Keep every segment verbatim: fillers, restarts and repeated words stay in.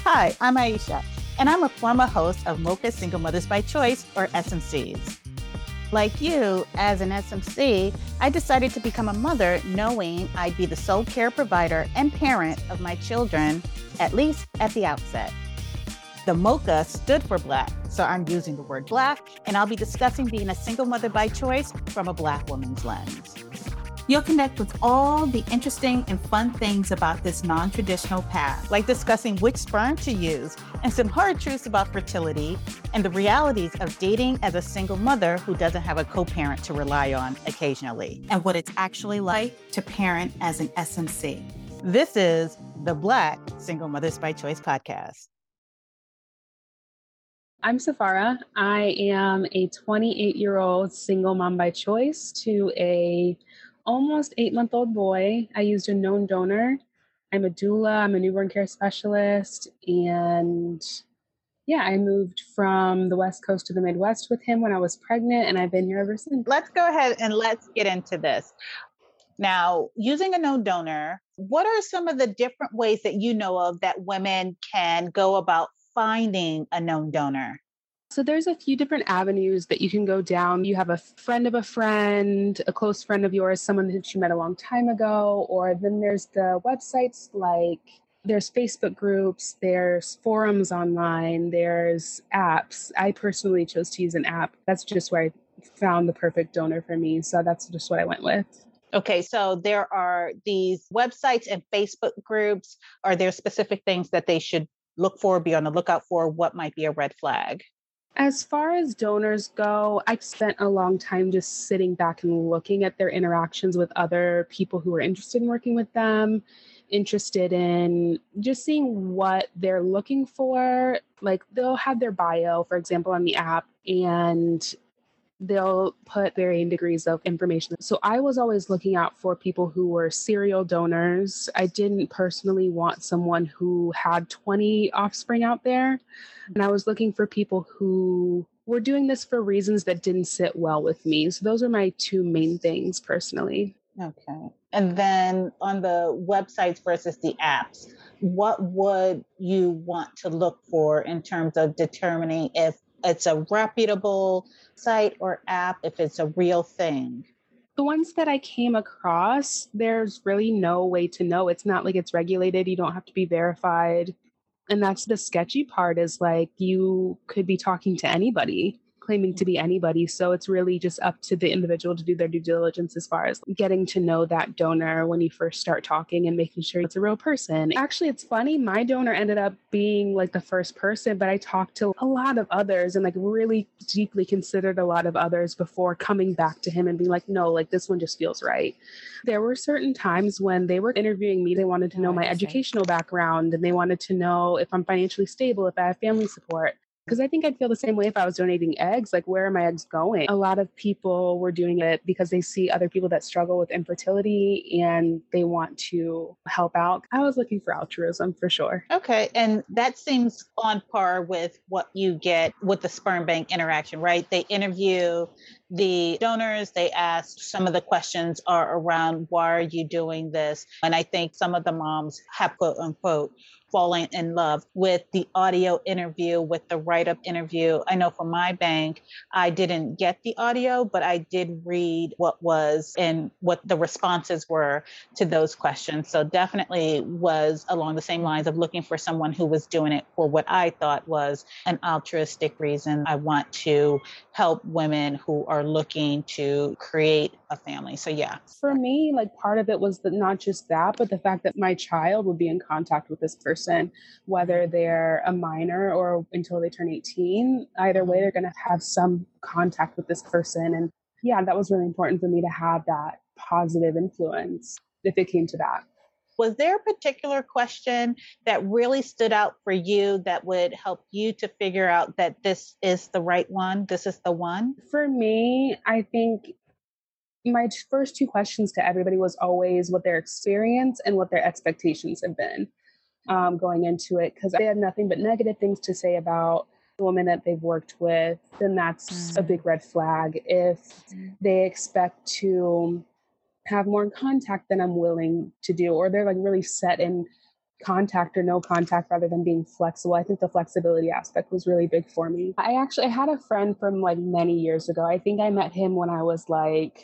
Hi, I'm Aisha, and I'm a former host of Mocha Single Mothers by Choice, or S M Cs. Like you, as an S M C, I decided to become a mother knowing I'd be the sole care provider and parent of my children, at least at the outset. The Mocha stood for Black, so I'm using the word Black, and I'll be discussing being a single mother by choice from a Black woman's lens. You'll connect with all the interesting and fun things about this non-traditional path, like discussing which sperm to use and some hard truths about fertility and the realities of dating as a single mother who doesn't have a co-parent to rely on occasionally, and what it's actually like to parent as an S M C. This is the Black Single Mothers by Choice podcast. I'm Safara. I am a twenty-eight-year-old single mom by choice to a almost eight-month-old boy. I used a known donor. I'm a doula. I'm a newborn care specialist. And yeah, I moved from the West Coast to the Midwest with him when I was pregnant, and I've been here ever since. Let's go ahead and let's get into this. Now, using a known donor, what are some of the different ways that you know of that women can go about finding a known donor? So there's a few different avenues that you can go down. You have a friend of a friend, a close friend of yours, someone that you met a long time ago, or then there's the websites like there's Facebook groups, there's forums online, there's apps. I personally chose to use an app. That's just where I found the perfect donor for me. So that's just what I went with. Okay, so there are these websites and Facebook groups. Are there specific things that they should look for, be on the lookout for? What might be a red flag? As far as donors go, I've spent a long time just sitting back and looking at their interactions with other people who are interested in working with them, interested in just seeing what they're looking for. Like they'll have their bio, for example, on the app, and they'll put varying degrees of information. So I was always looking out for people who were serial donors. I didn't personally want someone who had twenty offspring out there. And I was looking for people who were doing this for reasons that didn't sit well with me. So those are my two main things personally. Okay. And then on the websites versus the apps, what would you want to look for in terms of determining if it's a reputable site or app, if it's a real thing? The ones that I came across, there's really no way to know. It's not like it's regulated. You don't have to be verified. And that's the sketchy part is like you could be talking to anybody, claiming to be anybody. So it's really just up to the individual to do their due diligence as far as getting to know that donor when you first start talking and making sure it's a real person. Actually, it's funny. My donor ended up being like the first person, but I talked to a lot of others and like really deeply considered a lot of others before coming back to him and being like, no, like this one just feels right. There were certain times when they were interviewing me, they wanted to know my educational background and they wanted to know if I'm financially stable, if I have family support. Because I think I'd feel the same way if I was donating eggs. Like, where are my eggs going? A lot of people were doing it because they see other people that struggle with infertility and they want to help out. I was looking for altruism for sure. Okay. And that seems on par with what you get with the sperm bank interaction, right? They interview the donors. They ask some of the questions are around, why are you doing this? And I think some of the moms have, quote unquote, falling in love with the audio interview, with the write-up interview. I know for my bank, I didn't get the audio, but I did read what was and what the responses were to those questions. So definitely was along the same lines of looking for someone who was doing it for what I thought was an altruistic reason. I want to help women who are looking to create a family. So yeah. For me, like part of it was that not just that, but the fact that my child would be in contact with this person, whether they're a minor or until they turn eighteen. Either way, they're going to have some contact with this person. And yeah, that was really important for me to have that positive influence if it came to that. Was there a particular question that really stood out for you that would help you to figure out that this is the right one? This is the one? For me, I think my first two questions to everybody was always what their experience and what their expectations have been um, going into it. Because they had nothing but negative things to say about the woman that they've worked with, then that's mm. a big red flag. If mm. they expect to have more contact than I'm willing to do, or they're like really set in contact or no contact rather than being flexible. I think the flexibility aspect was really big for me. I actually I had a friend from like many years ago. I think I met him when I was like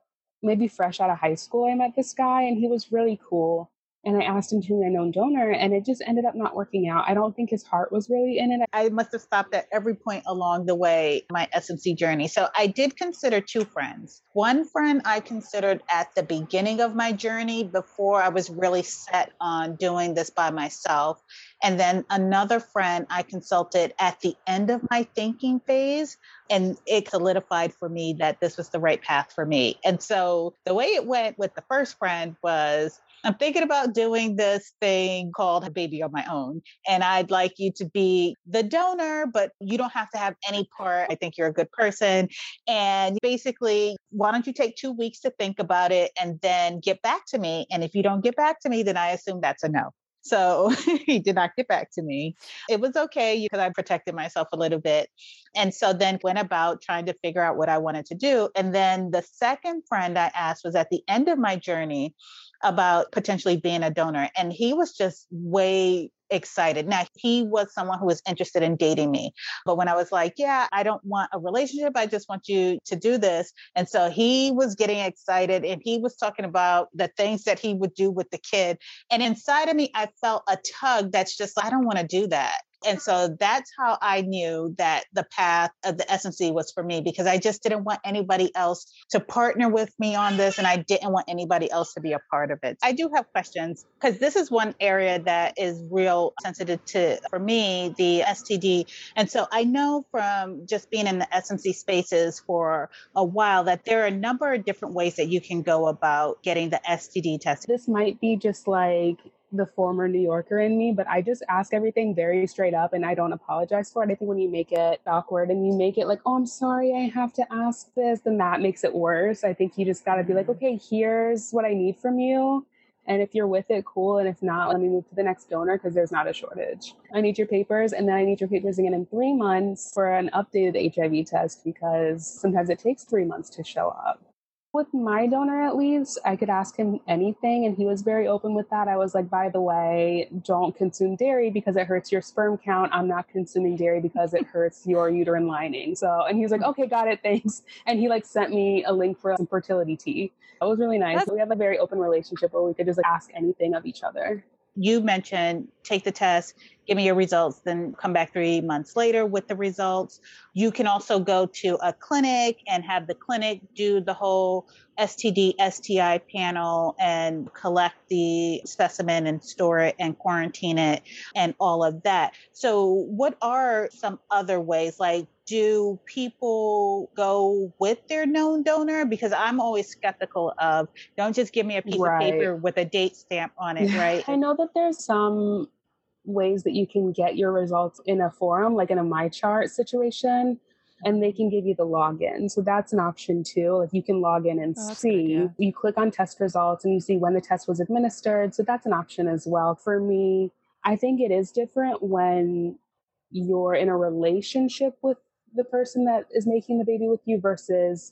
maybe fresh out of high school. I met this guy and he was really cool. And I asked him to be my known donor and it just ended up not working out. I don't think his heart was really in it. I must have stopped at every point along the way, my S M C journey. So I did consider two friends. One friend I considered at the beginning of my journey before I was really set on doing this by myself. And then another friend I consulted at the end of my thinking phase. And it solidified for me that this was the right path for me. And so the way it went with the first friend was, I'm thinking about doing this thing called a baby on my own. And I'd like you to be the donor, but you don't have to have any part. I think you're a good person. And basically, why don't you take two weeks to think about it and then get back to me? And if you don't get back to me, then I assume that's a no. So he did not get back to me. It was okay because I protected myself a little bit. And so then went about trying to figure out what I wanted to do. And then the second friend I asked was at the end of my journey about potentially being a donor. And he was just way excited. Now, he was someone who was interested in dating me. But when I was like, yeah, I don't want a relationship, I just want you to do this. And so he was getting excited and he was talking about the things that he would do with the kid. And inside of me, I felt a tug that's just, I don't want to do that. And so that's how I knew that the path of the S M C was for me, because I just didn't want anybody else to partner with me on this. And I didn't want anybody else to be a part of it. I do have questions because this is one area that is real sensitive to, for me, the S T D. And so I know from just being in the S M C spaces for a while that there are a number of different ways that you can go about getting the S T D test. This might be just like the former New Yorker in me, but I just ask everything very straight up and I don't apologize for it. I think when you make it awkward and you make it like, oh, I'm sorry, I have to ask this, then that makes it worse. I think you just got to be like, okay, here's what I need from you. And if you're with it, cool. And if not, let me move to the next donor because there's not a shortage. I need your papers. And then I need your papers again in three months for an updated H I V test because sometimes it takes three months to show up. With my donor, at least, I could ask him anything, and he was very open with that. I was like, by the way, don't consume dairy because it hurts your sperm count. I'm not consuming dairy because it hurts your uterine lining. So, and he was like, okay, got it, thanks. And he like sent me a link for some fertility tea. It was really nice. That's- we have a very open relationship where we could just like ask anything of each other. You mentioned take the test, give me your results, then come back three months later with the results. You can also go to a clinic and have the clinic do the whole S T D, S T I panel and collect the specimen and store it and quarantine it and all of that. So what are some other ways? Like, do people go with their known donor? Because I'm always skeptical of, don't just give me a piece right. of paper with a date stamp on it, right? I know that there's some ways that you can get your results in a forum, like in a MyChart situation, and they can give you the login. So that's an option too. Like you can log in and oh, see, good, yeah. You click on test results and you see when the test was administered. So that's an option as well. For me, I think it is different when you're in a relationship with the person that is making the baby with you versus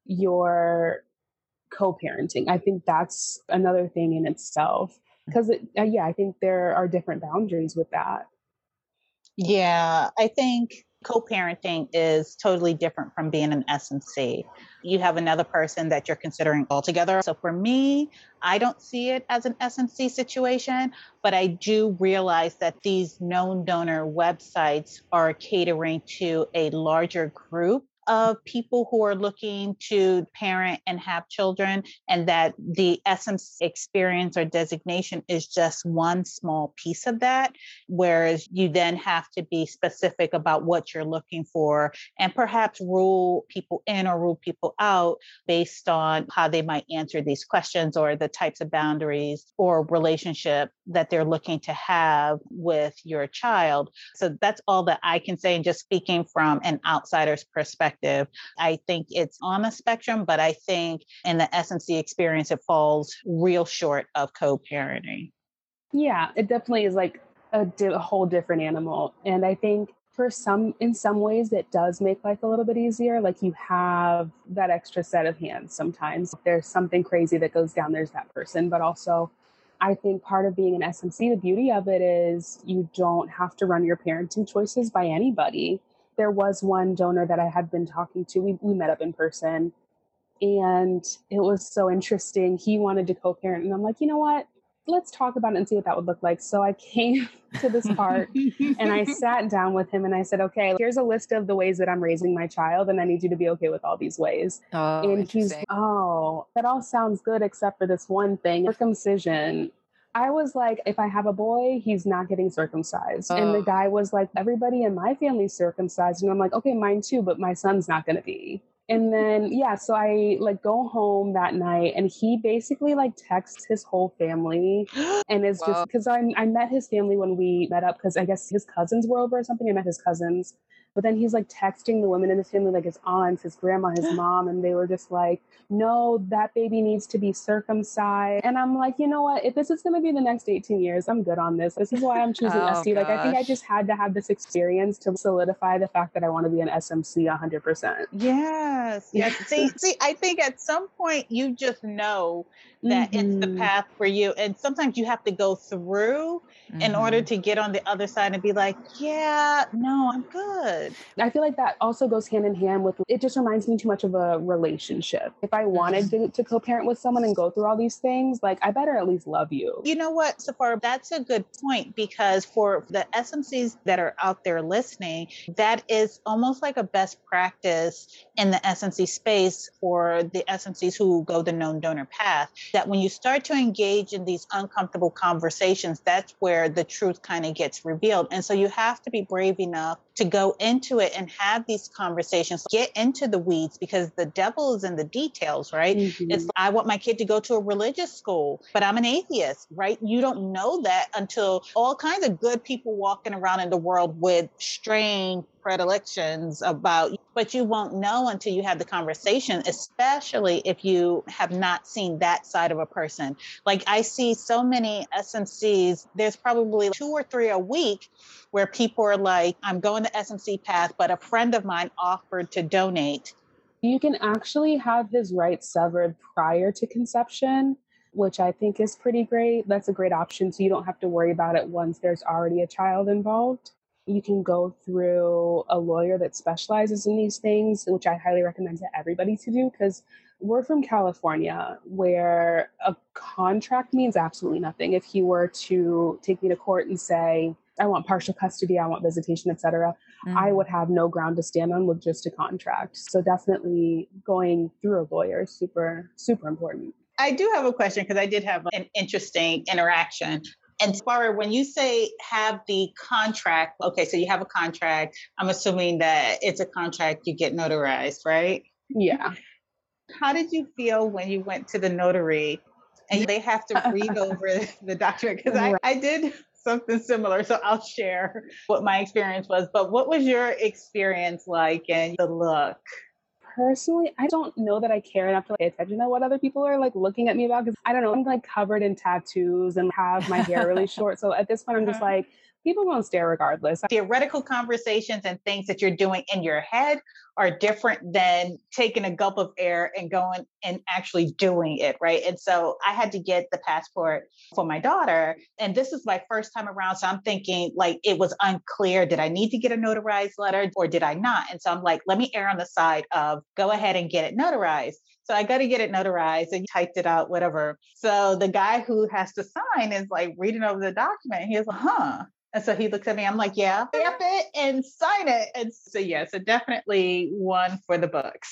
your co-parenting. I think that's another thing in itself. Because, uh, yeah, I think there are different boundaries with that. Yeah, I think co-parenting is totally different from being an S M C. You have another person that you're considering altogether. So for me, I don't see it as an S M C situation, but I do realize that these known donor websites are catering to a larger group of people who are looking to parent and have children, and that the S M C experience or designation is just one small piece of that, whereas you then have to be specific about what you're looking for and perhaps rule people in or rule people out based on how they might answer these questions or the types of boundaries or relationship that they're looking to have with your child. So that's all that I can say. And just speaking from an outsider's perspective, I think it's on a spectrum, but I think in the S M C experience, it falls real short of co-parenting. Yeah, it definitely is like a, di- a whole different animal. And I think for some, in some ways, it does make life a little bit easier. Like you have that extra set of hands sometimes. If there's something crazy that goes down, there's that person. But also I think part of being an S M C, the beauty of it is you don't have to run your parenting choices by anybody. There was one donor that I had been talking to. We, we met up in person, and it was so interesting. He wanted to co parent, and I'm like, you know what? Let's talk about it and see what that would look like. So I came to this park and I sat down with him and I said, okay, here's a list of the ways that I'm raising my child, and I need you to be okay with all these ways. Oh, And he's, interesting. oh, that all sounds good except for this one thing, circumcision. I was like, if I have a boy, he's not getting circumcised. And the Oh, guy was like, everybody in my family's circumcised. And I'm like, okay, mine too, but my son's not going to be. And then, yeah, so I like go home that night and he basically like texts his whole family and is just whoa. because I, I met his family when we met up because I guess his cousins were over or something. I met his cousins. But then he's like texting the women in his family, like his aunts, his grandma, his mom, and they were just like, no, that baby needs to be circumcised. And I'm like, you know what? If this is going to be the next eighteen years, I'm good on this. This is why I'm choosing Oh S C. Like, I think I gosh. just had to have this experience to solidify the fact that I want to be an S M C one hundred percent. Yes, yes. See, see, I think at some point you just know that it's the Mhm. path for you. And sometimes you have to go through in order Hmm. to get on the other side and be like, yeah, no, I'm good. I feel like that also goes hand in hand with it, just reminds me too much of a relationship. If I wanted to, to co parent with someone and go through all these things, like I better at least love you. You know what, Safar, that's a good point because for the S M Cs that are out there listening, that is almost like a best practice in the S M C space for the S M Cs who go the known donor path. That when you start to engage in these uncomfortable conversations, that's where the truth kind of gets revealed. And so you have to be brave enough to go into it and have these conversations, get into the weeds because the devil is in the details, right? Mhm. It's, I want my kid to go to a religious school, but I'm an atheist, right? You don't know that until all kinds of good people walking around in the world with strange predilections about, but you won't know until you have the conversation, especially if you have not seen that side of a person. Like I see so many S M Cs, there's probably two or three a week where people are like, I'm going the S M C path, but a friend of mine offered to donate. You can actually have his rights severed prior to conception, which I think is pretty great. That's a great option. So you don't have to worry about it once there's already a child involved. You can go through a lawyer that specializes in these things, which I highly recommend to everybody to do because we're from California where a contract means absolutely nothing. If he were to take me to court and say, I want partial custody, I want visitation, et cetera, I would have no ground to stand on with just a contract. So definitely going through a lawyer is super, super important. I do have a question because I did have an interesting interaction. And Farah, when you say have the contract, okay, so you have a contract. I'm assuming that it's a contract you get notarized, right? Yeah. How did you feel when you went to the notary and they have to read over the document? Because I, Right. I did something similar, so I'll share what my experience was. But what was your experience like and the look? Personally, I don't know that I care enough to pay attention to what other people are like looking at me about because I don't know. I'm like covered in tattoos and have my hair really short. So at this point, I'm just like, people won't stare regardless. Theoretical conversations and things that you're doing in your head are different than taking a gulp of air and going and actually doing it, right? And so I had to get the passport for my daughter. And this is my first time around. So I'm thinking like it was unclear. Did I need to get a notarized letter or did I not? And so I'm like, let me err on the side of go ahead and get it notarized. So I got to get it notarized and typed it out, whatever. So the guy who has to sign is like reading over the document. He was like, huh. And so he looks at me, I'm like, yeah, stamp it and sign it. And so, yeah, so definitely one for the books.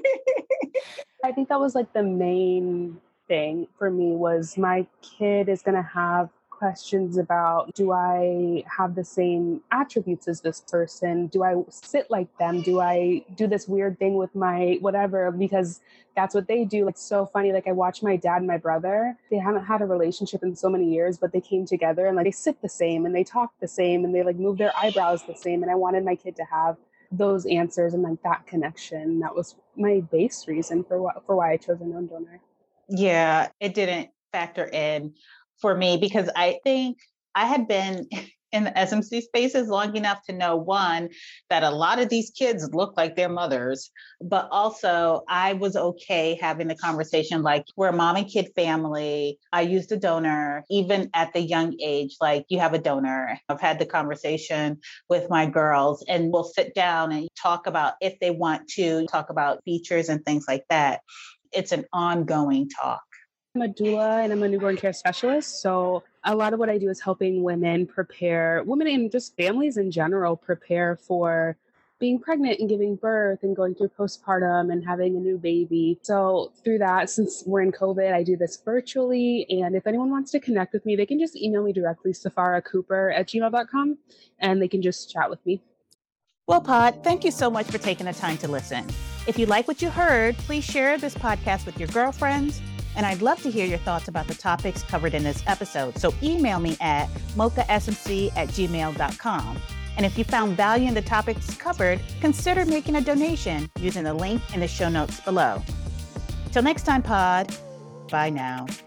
I think that was like the main thing for me was my kid is going to have questions about, do I have the same attributes as this person? Do I sit like them? Do I do this weird thing with my whatever? Because that's what they do. It's so funny. Like I watch my dad and my brother, they haven't had a relationship in so many years, but they came together and like they sit the same and they talk the same and they like move their eyebrows the same. And I wanted my kid to have those answers and like that connection. That was my base reason for what, for why I chose a known donor. Yeah, it didn't factor in for me because I think I had been in the S M C spaces long enough to know, one, that a lot of these kids look like their mothers, but also I was okay having the conversation like, we're a mom and kid family. I used a donor, even at the young age, like you have a donor. I've had the conversation with my girls and we'll sit down and talk about if they want to talk about features and things like that. It's an ongoing talk. I'm a doula and I'm a newborn care specialist. So a lot of what I do is helping women prepare, women and just families in general, prepare for being pregnant and giving birth and going through postpartum and having a new baby. So through that, since we're in COVID, I do this virtually. And if anyone wants to connect with me, they can just email me directly, Safara Cooper at gmail dot com, and they can just chat with me. Well, Pod, thank you so much for taking the time to listen. If you like what you heard, please share this podcast with your girlfriends. And I'd love to hear your thoughts about the topics covered in this episode. So email me at mocha s m c at gmail dot com. And if you found value in the topics covered, consider making a donation using the link in the show notes below. Till next time, Pod. Bye now.